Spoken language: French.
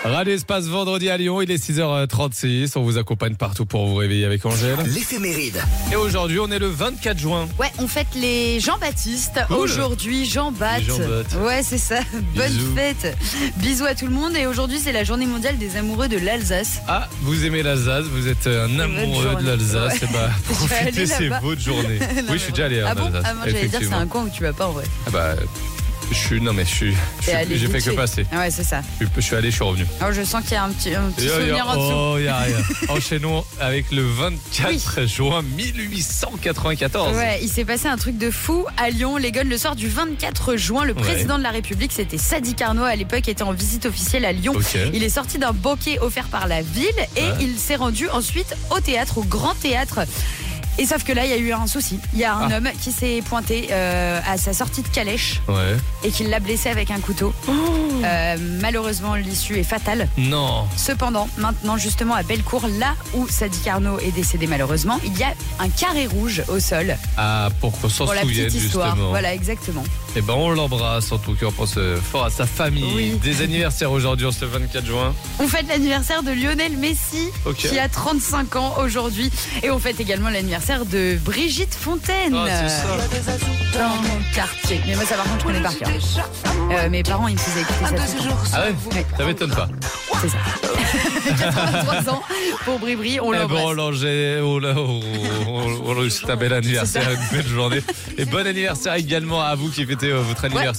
Radio Espace vendredi à Lyon, il est 6h36. On vous accompagne partout pour vous réveiller avec Angèle. L'éphéméride. Et aujourd'hui, on est le 24 juin. Ouais, on fête les Jean-Baptiste. Cool. Aujourd'hui, Jean-Baptiste. Les Jean-Baptiste. Ouais, c'est ça. Bonne Bisous. fête. Bisous à tout le monde. Et aujourd'hui, c'est la journée mondiale des amoureux de l'Alsace. Ah, vous aimez l'Alsace, vous êtes un amoureux journée. de l'Alsace. Ouais. Eh bah, Tu vas aller profitez, c'est là-bas. votre journée. Non, Oui, je suis déjà allé Ah en bon Alsace. Ah, moi, j'allais dire, c'est effectivement. un coin où tu vas pas en vrai. Ah bah, T'es allé j'ai vite fait que fait. passer. Ah ouais, c'est ça. Je suis allé, je suis revenu. Alors, je sens qu'il y a un petit souvenir en dessous. Oh, il y a rien. Enchaînons avec le 24 juin 1894. Ouais, il s'est passé un truc de fou à Lyon. Les Gones, le soir du 24 juin, le président de la République, c'était Sadi Carnot, à l'époque, était en visite officielle à Lyon. Ok. Il est sorti d'un banquet offert par la ville et il s'est rendu ensuite au théâtre, au Grand Théâtre. Et sauf que là, il y a eu un souci. Il y a un homme qui s'est pointé à sa sortie de calèche Ouais. et qui l'a blessé avec un couteau. Malheureusement, l'issue est fatale. Non. Cependant, maintenant, justement, à Bellecour, là où Sadi Carnot est décédé malheureusement, il y a un carré rouge au sol. Ah, pour qu'on s'en Pour la souvienne, petite histoire. justement. Voilà, exactement. Et ben, on l'embrasse, en tout cas, on pense fort à sa famille. Oui. Des anniversaires aujourd'hui, ce 24 juin. On fête l'anniversaire de Lionel Messi, Ok. qui a 35 ans aujourd'hui. Et on fête également l'anniversaire de Brigitte Fontaine. Ah, c'est ça. Dans mon quartier. Mais moi, ça, par contre, je connais par cœur. Mes parents, ils me faisaient écouter ça tout le temps. Ah ouais, Ouais. ça m'étonne pas. C'est ça. 83 ans pour Bribri, on Eh l'embrasse. bon, Langers, c'est un bel anniversaire, une belle journée. Et bon anniversaire également à vous qui fêtez votre anniversaire.